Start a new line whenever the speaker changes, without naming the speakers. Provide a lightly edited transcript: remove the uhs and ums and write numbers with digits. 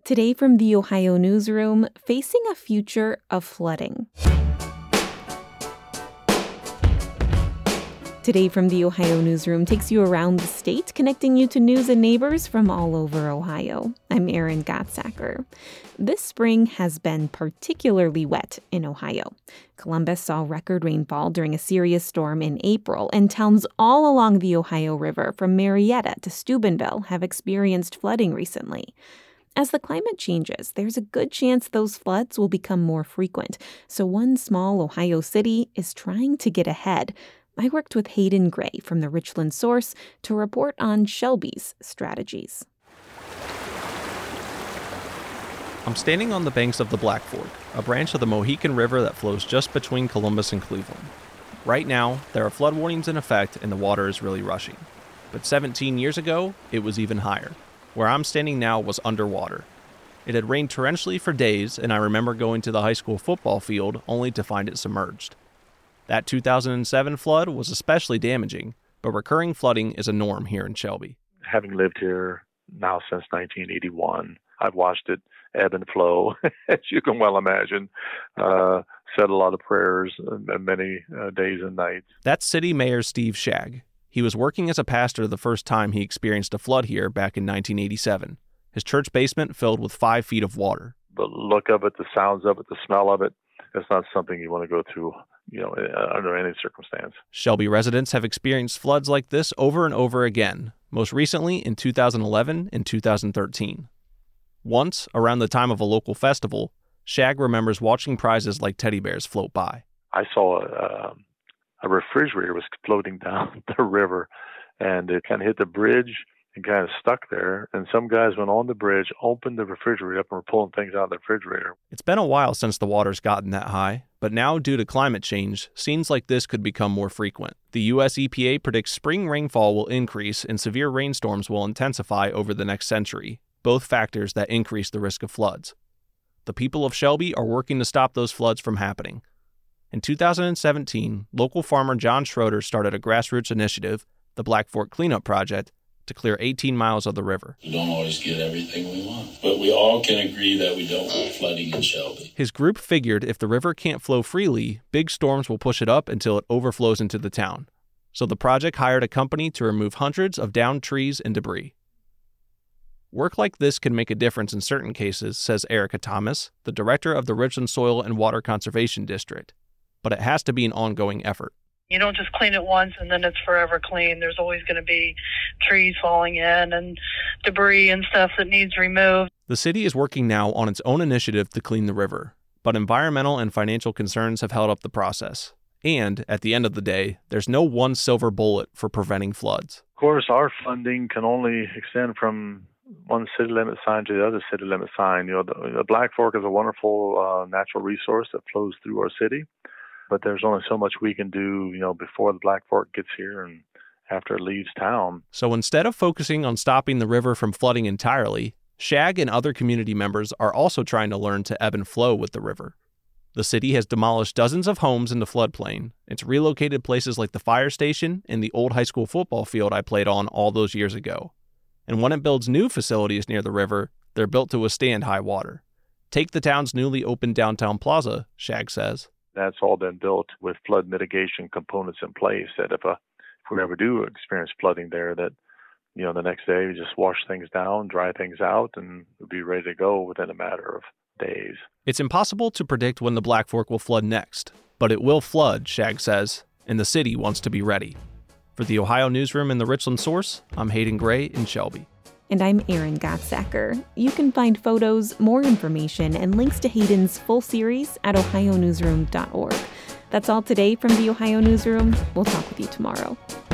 Today from the Ohio Newsroom, facing a future of flooding. Today from the Ohio Newsroom takes you around the state, connecting you to news and neighbors from all over Ohio. I'm Erin Gottsacker. This spring has been particularly wet in Ohio. Columbus saw record rainfall during a serious storm in April, and towns all along the Ohio River, from Marietta to Steubenville, have experienced flooding recently. As the climate changes, there's a good chance those floods will become more frequent. So one small Ohio city is trying to get ahead. I worked with Hayden Gray from the Richland Source to report on Shelby's strategies.
I'm standing on the banks of the Black Fork, a branch of the Mohican River that flows just between Columbus and Cleveland. Right now, there are flood warnings in effect and the water is really rushing. But 17 years ago, it was even higher. Where I'm standing now was underwater. It had rained torrentially for days, and I remember going to the high school football field only to find it submerged. That 2007 flood was especially damaging, but recurring flooding is a norm here in Shelby.
Having lived here now since 1981, I've watched it ebb and flow, as you can well imagine. Said a lot of prayers many days and nights.
That's City Mayor Steve Shagg. He was working as a pastor the first time he experienced a flood here back in 1987. His church basement filled with 5 feet of water.
The look of it, the sounds of it, the smell of it, it's not something you want to go through, under any circumstance.
Shelby residents have experienced floods like this over and over again, most recently in 2011 and 2013. Once, around the time of a local festival, Shagg remembers watching prizes like teddy bears float by.
I saw a refrigerator was floating down the river, and it kind of hit the bridge and kind of stuck there. And some guys went on the bridge, opened the refrigerator up, and were pulling things out of the refrigerator.
It's been a while since the water's gotten that high, but now due to climate change, scenes like this could become more frequent. The U.S. EPA predicts spring rainfall will increase and severe rainstorms will intensify over the next century, both factors that increase the risk of floods. The people of Shelby are working to stop those floods from happening. In 2017, local farmer John Schroeder started a grassroots initiative, the Black Fork Cleanup Project, to clear 18 miles of the river.
We don't always get everything we want, but we all can agree that we don't want flooding in Shelby.
His group figured if the river can't flow freely, big storms will push it up until it overflows into the town. So the project hired a company to remove hundreds of downed trees and debris. Work like this can make a difference in certain cases, says Erica Thomas, the director of the Richland Soil and Water Conservation District. But it has to be an ongoing effort.
You don't just clean it once and then it's forever clean. There's always going to be trees falling in and debris and stuff that needs removed.
The city is working now on its own initiative to clean the river, but environmental and financial concerns have held up the process. And, at the end of the day, there's no one silver bullet for preventing floods.
Of course, our funding can only extend from one city limit sign to the other city limit sign. The Black Fork is a wonderful natural resource that flows through our city. But there's only so much we can do, before the Black Fork gets here and after it leaves town.
So instead of focusing on stopping the river from flooding entirely, Shagg and other community members are also trying to learn to ebb and flow with the river. The city has demolished dozens of homes in the floodplain. It's relocated places like the fire station and the old high school football field I played on all those years ago. And when it builds new facilities near the river, they're built to withstand high water. Take the town's newly opened downtown plaza, Shagg says.
That's all been built with flood mitigation components in place that if we ever do experience flooding there, that, the next day we just wash things down, dry things out, and we'll be ready to go within a matter of days.
It's impossible to predict when the Black Fork will flood next, but it will flood, Shagg says, and the city wants to be ready. For the Ohio Newsroom and the Richland Source, I'm Hayden Gray in Shelby.
And I'm Erin Gottsacker. You can find photos, more information, and links to Hayden's full series at ohionewsroom.org. That's all today from the Ohio Newsroom. We'll talk with you tomorrow.